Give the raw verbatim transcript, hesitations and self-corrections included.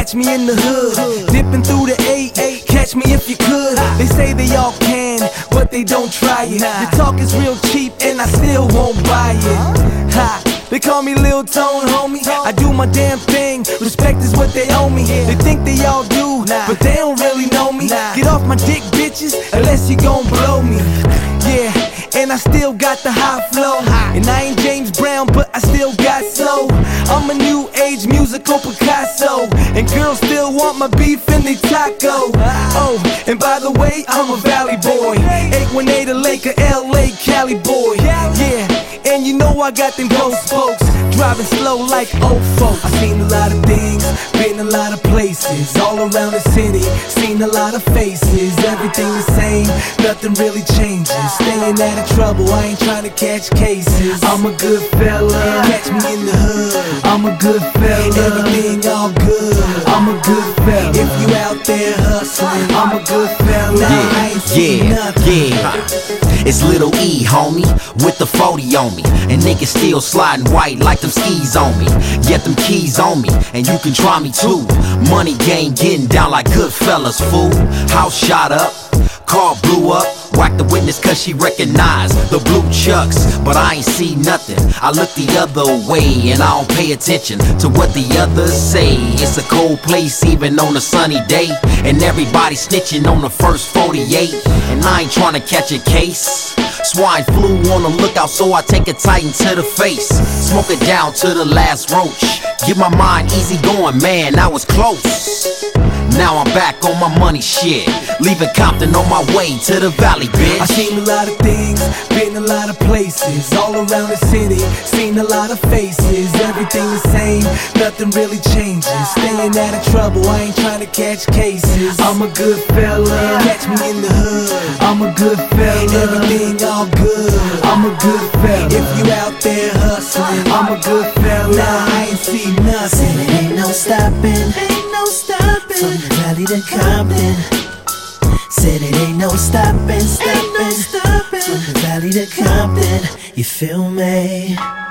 catch me in the hood, dipping through the eight, catch me if you could. They say they all can, but they don't try it. The talk is real cheap and I still won't buy it. Ha. They call me Lil Tone, homie. I do my damn thing, respect is what they owe me. They think they all do, but they don't really know me. Get off my dick, bitches, unless you gon' blow me. Yeah, and I still got the high flow. And I ain't James Brown, but I still got soul. I'm a new age musical Picasso, and girls still want my beef and they taco. Oh, and by the way, I'm a Valley boy, eight one eight a Laker, L A, Cali boy. Yeah, and you know I got them ghost spokes, driving slow like old folks. I've seen a lot of things, been a lot of places, all around the city, seen a lot of faces. Everything the same, nothing really changes. Staying out of trouble, I ain't trying to catch cases. I'm a good fella, catch me in the hood. I'm a good fella, everything all good. I'm a good fella, if you out there hustling. I'm a good fella, yeah, I ain't seen yeah, nothing. yeah. It's Little E, homie, with the forty on me, and niggas still sliding white like them skis on me. Get them keys on me, and you can try me too. Money game getting down like Goodfellas, fool. House shot up, car blew up. Whack the witness cause she recognized the blue chucks, but I ain't see nothing. I look the other way and I don't pay attention to what the others say. It's a cold place even on a sunny day, and everybody snitching on the first forty-eight. And I ain't trying to catch a case. Swine flu on the lookout, so I take it tight into the face. Smoke it down to the last roach. Get my mind easy going, man, I was close. Now I'm back on my money shit, leaving Compton on my way to the Valley, bitch. I seen a lot of things, been a lot of places, all around the city, seen a lot of faces. Everything the same, nothing really changes. Staying out of trouble, I ain't trying to catch cases. I'm a good fella, catch me in the hood. I'm a good fella, everything all good. I'm a good fella, if you out there hustling. I'm a good fella, nah, I ain't see nothing. Said it ain't no stopping, ain't no stopping, from the Valley to Compton. Said it ain't no stopping, stopping, no stopping, from the Valley to Compton. You feel me?